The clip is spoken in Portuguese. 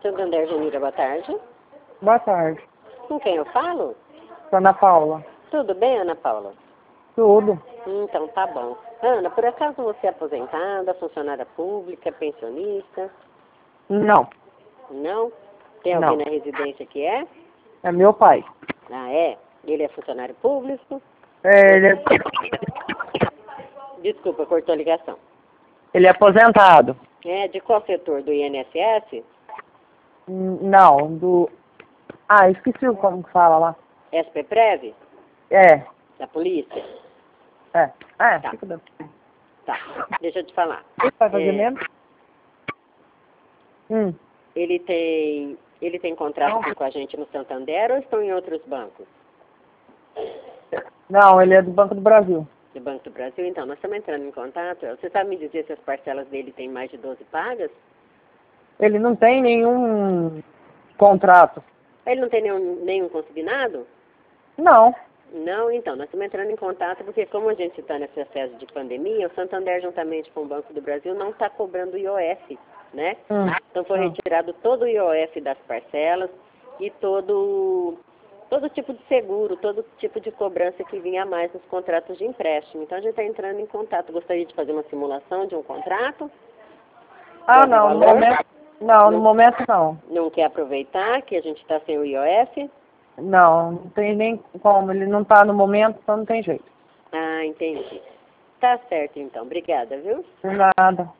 Santander, Janira, boa tarde. Boa tarde. Com quem eu falo? Ana Paula. Tudo bem, Ana Paula? Tudo. Então, tá bom. Ana, por acaso você é aposentada, funcionária pública, pensionista? Não. Não? Tem alguém Não. na residência que é? É meu pai. Ah, é? Ele é funcionário público? Desculpa, cortou a ligação. Ele é aposentado. É, de qual setor? Do INSS? Não, do... Ah, esqueci como que fala lá. SPPrev? É. Da polícia? Tá. Fica dando. Tá, deixa eu te falar. Ele vai fazer mesmo? Ele tem contrato aqui com a gente no Santander ou estão em outros bancos? Não, ele é do Banco do Brasil. Do Banco do Brasil? Então, nós estamos entrando em contato. Você sabe me dizer se as parcelas dele têm mais de 12 pagas? Ele não tem nenhum contrato. Ele não tem nenhum consignado? Não. Não, então, nós estamos entrando em contato porque como a gente está nesse processo de pandemia, o Santander, juntamente com o Banco do Brasil, não está cobrando IOF, né? Então foi retirado todo o IOF das parcelas e todo tipo de seguro, todo tipo de cobrança que vinha a mais nos contratos de empréstimo. Então a gente está entrando em contato. Gostaria de fazer uma simulação de um contrato? Não, no momento não. No momento não. Não quer aproveitar que a gente está sem o IOF? Não tem nem como. Ele não está no momento, então não tem jeito. Ah, entendi. Tá certo então. Obrigada, viu? Por nada.